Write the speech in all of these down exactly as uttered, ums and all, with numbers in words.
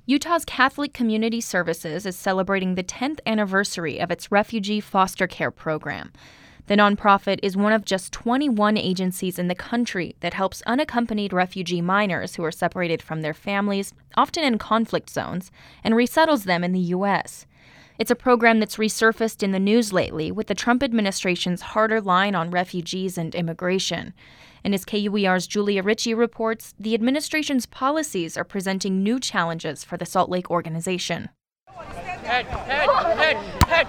Utah's Catholic Community Services is celebrating the tenth anniversary of its refugee foster care program. The nonprofit is one of just twenty-one agencies in the country that helps unaccompanied refugee minors who are separated from their families, often in conflict zones, and resettles them in the U S. It's a program that's resurfaced in the news lately with the Trump administration's harder line on refugees and immigration. And as K U E R's Julia Ritchie reports, the administration's policies are presenting new challenges for the Salt Lake organization. Head, head, head, head,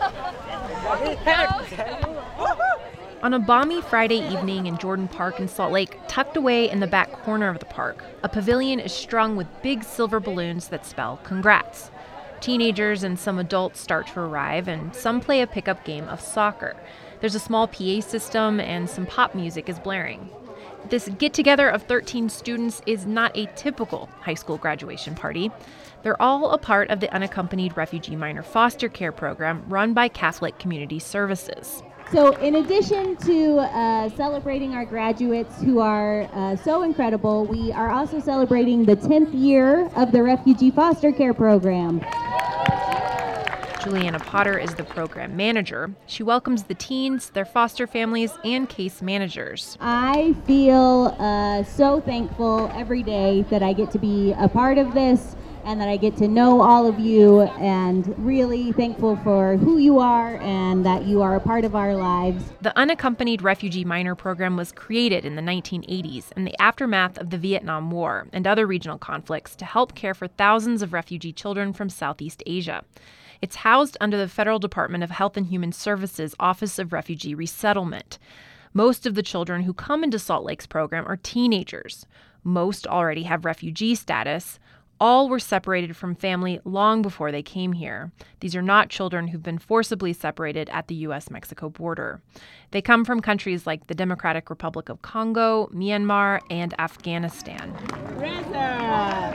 head. On a balmy Friday evening in Jordan Park in Salt Lake, tucked away in the back corner of the park, a pavilion is strung with big silver balloons that spell congrats. Teenagers and some adults start to arrive, and some play a pickup game of soccer. There's a small P A system, and some pop music is blaring. This get-together of thirteen students is not a typical high school graduation party. They're all a part of the Unaccompanied Refugee Minor Foster Care Program run by Catholic Community Services. So in addition to uh, celebrating our graduates who are uh, so incredible, we are also celebrating the tenth year of the Refugee Foster Care Program. Juliana Potter is the program manager. She welcomes the teens, their foster families, and case managers. I feel uh, so thankful every day that I get to be a part of this and that I get to know all of you, and really thankful for who you are and that you are a part of our lives. The Unaccompanied Refugee Minor Program was created in the nineteen eighties in the aftermath of the Vietnam War and other regional conflicts to help care for thousands of refugee children from Southeast Asia. It's housed under the Federal Department of Health and Human Services Office of Refugee Resettlement. Most of the children who come into Salt Lake's program are teenagers. Most already have refugee status. All were separated from family long before they came here. These are not children who've been forcibly separated at the U S Mexico border. They come from countries like the Democratic Republic of Congo, Myanmar, and Afghanistan. Reza!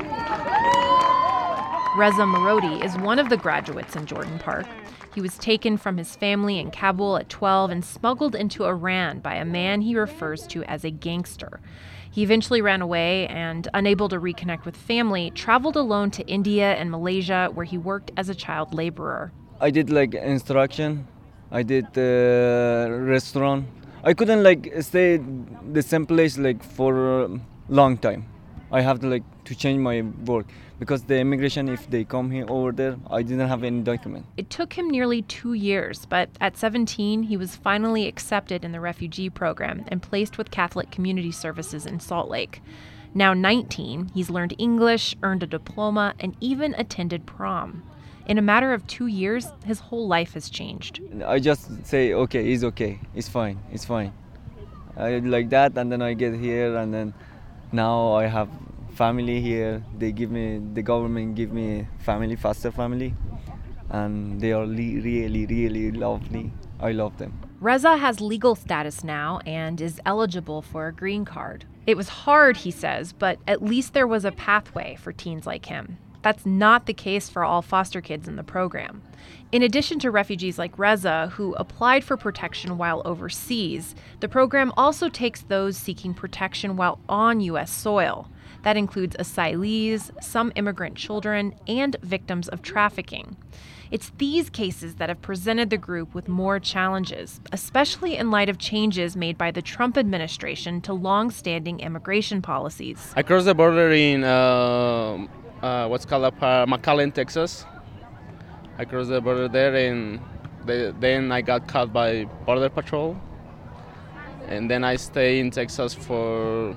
Reza Marodi is one of the graduates in Jordan Park. He was taken from his family in Kabul at twelve and smuggled into Iran by a man he refers to as a gangster. He eventually ran away and, unable to reconnect with family, traveled alone to India and Malaysia, where he worked as a child laborer. I did like instruction. I did uh, restaurant. I couldn't like stay the same place like for a long time. I have to like to change my work because the immigration, if they come here over there, I didn't have any document. It took him nearly two years, but at seventeen, he was finally accepted in the refugee program and placed with Catholic Community Services in Salt Lake. Now nineteen, he's learned English, earned a diploma, and even attended prom. In a matter of two years, his whole life has changed. I just say, okay, it's okay, it's fine, it's fine. I like that, and then I get here, and then now I have family here. They give me, the government give me family, foster family, and they are li- really, really lovely. I love them. Reza has legal status now and is eligible for a green card. It was hard, he says, but at least there was a pathway for teens like him. That's not the case for all foster kids in the program. In addition to refugees like Reza, who applied for protection while overseas, the program also takes those seeking protection while on U S soil. That includes asylees, some immigrant children, and victims of trafficking. It's these cases that have presented the group with more challenges, especially in light of changes made by the Trump administration to long-standing immigration policies. I crossed the border in uh, uh, what's called up, uh, McAllen, Texas. I crossed the border there, and they, then I got caught by Border Patrol. And then I stayed in Texas for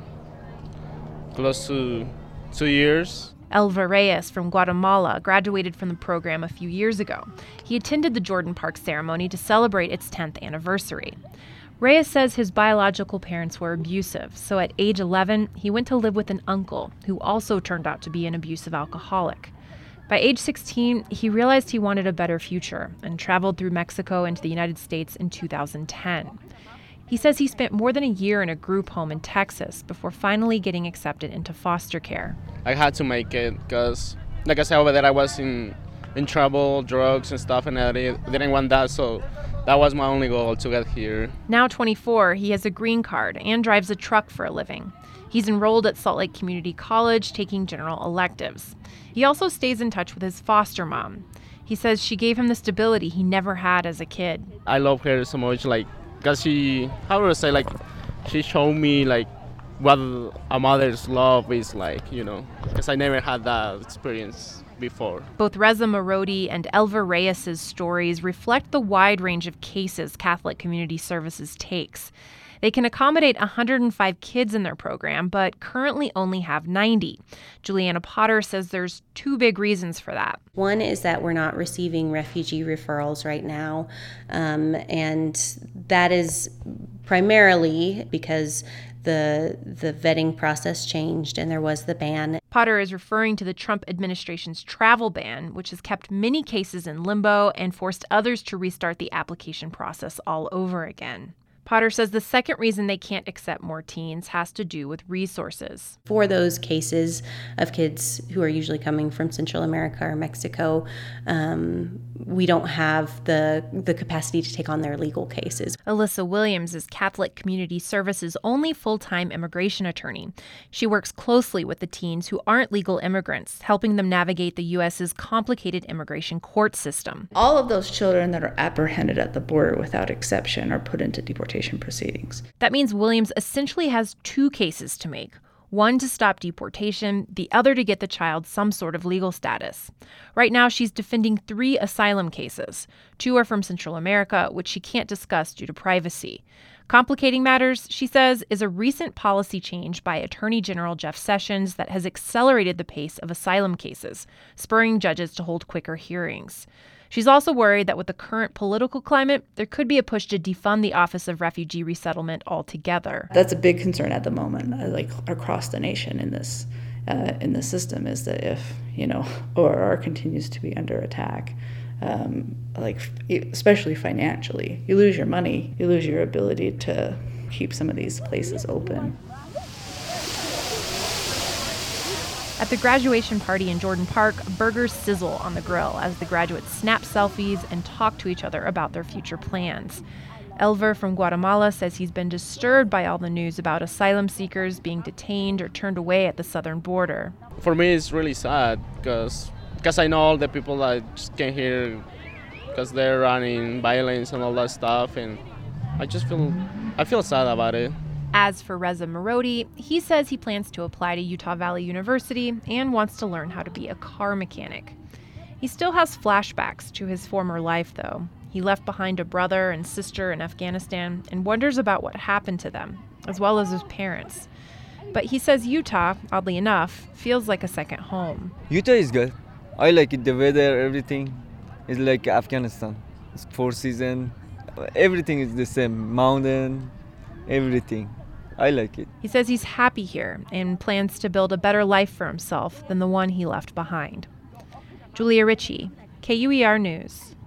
close to two years. Elva Reyes from Guatemala graduated from the program a few years ago. He attended the Jordan Park ceremony to celebrate its tenth anniversary. Reyes says his biological parents were abusive, so at age eleven, he went to live with an uncle who also turned out to be an abusive alcoholic. By age sixteen, he realized he wanted a better future and traveled through Mexico into the United States in two thousand ten. He says he spent more than a year in a group home in Texas before finally getting accepted into foster care. I had to make it because, like I said, over there I was in in trouble, drugs and stuff, and I didn't want that, so that was my only goal to get here. Now twenty-four, he has a green card and drives a truck for a living. He's enrolled at Salt Lake Community College, taking general electives. He also stays in touch with his foster mom. He says she gave him the stability he never had as a kid. I love her so much, like, because she, how do I say, like, she showed me, like, what a mother's love is like, you know, because I never had that experience before. Both Reza Marodi and Elver Reyes' stories reflect the wide range of cases Catholic Community Services takes. They can accommodate one hundred five kids in their program, but currently only have ninety. Juliana Potter says there's two big reasons for that. One is that we're not receiving refugee referrals right now, um, and that is primarily because the the vetting process changed and there was the ban. Potter is referring to the Trump administration's travel ban, which has kept many cases in limbo and forced others to restart the application process all over again. Potter says the second reason they can't accept more teens has to do with resources. For those cases of kids who are usually coming from Central America or Mexico, um, we don't have the the capacity to take on their legal cases. Alyssa Williams is Catholic Community Services' only full-time immigration attorney. She works closely with the teens who aren't legal immigrants, helping them navigate the U S's complicated immigration court system. All of those children that are apprehended at the border without exception are put into deportation proceedings. That means Williams essentially has two cases to make. One to stop deportation, the other to get the child some sort of legal status. Right now, she's defending three asylum cases. Two are from Central America, which she can't discuss due to privacy. Complicating matters, she says, is a recent policy change by Attorney General Jeff Sessions that has accelerated the pace of asylum cases, spurring judges to hold quicker hearings. She's also worried that with the current political climate, there could be a push to defund the Office of Refugee Resettlement altogether. That's a big concern at the moment, uh, like across the nation in this uh, in this system, is that if, you know, O R R continues to be under attack, um, like especially financially, you lose your money, you lose your ability to keep some of these places open. At the graduation party in Jordan Park, burgers sizzle on the grill as the graduates snap selfies and talk to each other about their future plans. Elver from Guatemala says he's been disturbed by all the news about asylum seekers being detained or turned away at the southern border. For me, it's really sad because because I know all the people that just came here because they're running violence and all that stuff, and I just feel I feel sad about it. As for Reza Marodi, he says he plans to apply to Utah Valley University and wants to learn how to be a car mechanic. He still has flashbacks to his former life, though. He left behind a brother and sister in Afghanistan and wonders about what happened to them, as well as his parents. But he says Utah, oddly enough, feels like a second home. Utah is good. I like it. The weather, everything is like Afghanistan. It's four seasons. Everything is the same. Mountain, everything. I like it. He says he's happy here and plans to build a better life for himself than the one he left behind. Julia Ritchie, K U E R News.